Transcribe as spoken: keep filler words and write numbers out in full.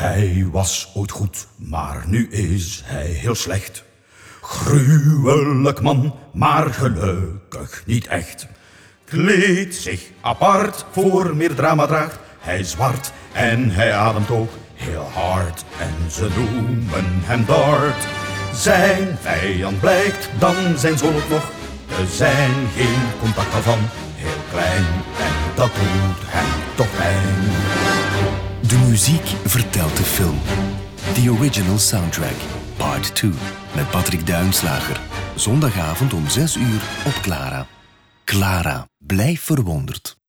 Hij was ooit goed, maar nu is hij heel slecht. Gruwelijk man, maar gelukkig niet echt. Kleedt zich apart, voor meer drama draagt hij zwart. En hij ademt ook heel hard en ze noemen hem Dart. Zijn vijand blijkt dan zijn zoon ook nog te zijn. Geen contact al van heel klein en dat doet hem toch pijn. De muziek vertelt de film. The Original Soundtrack, Part twee, met Patrick Duinslager. Zondagavond om zes uur op Clara. Clara, blijf verwonderd.